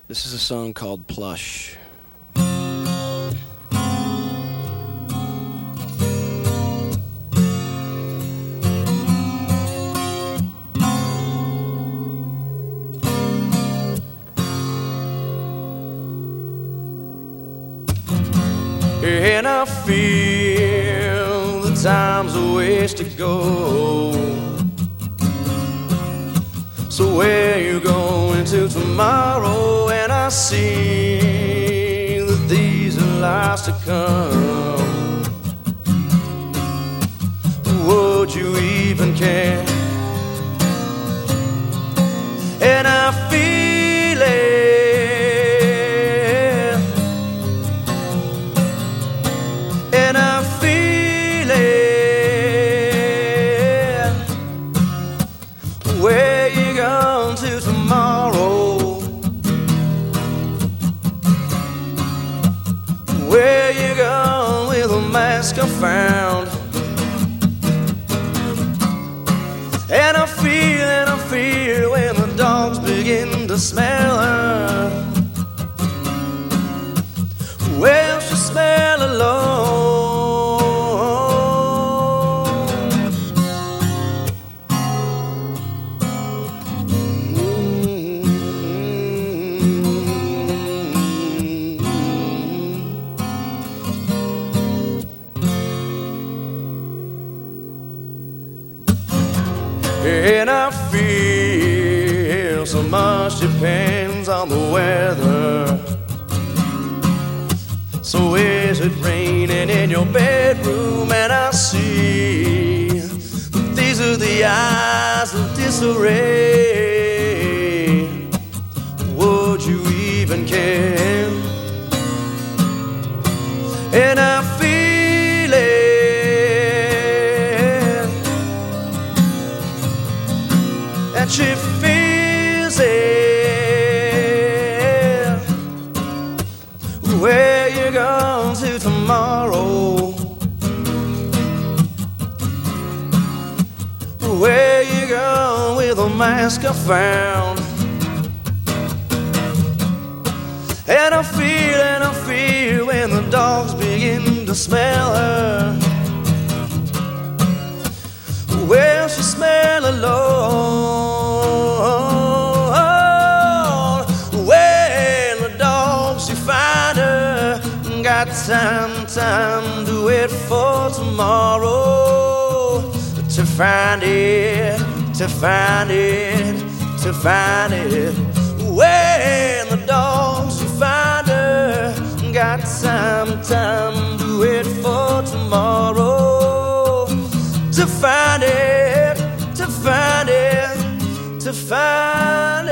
This is a song called Plush. And I feel the time's a ways to go. So where you going to tomorrow? And I see that these are lies to come. Would you even care? And I feel it. And I feel it. Where you going to tomorrow? Where you going with a mask I found? And I feel when the dogs begin to smell her. Well, she smell alone. And I feel so much depends on the weather. So is it raining in your bedroom? And I see that these are the eyes of disarray. Would you even care? And I feel it. And she feels it. Where you going to tomorrow? Where you going with a mask I found? And I feel when the dogs begin to smell her. Well, she smell alone. When the dogs, you find her. Got time to wait for tomorrow. To find it, to find it, to find it. When the dogs, you find her. Got time to wait for tomorrow. To find it, to find it, to find it.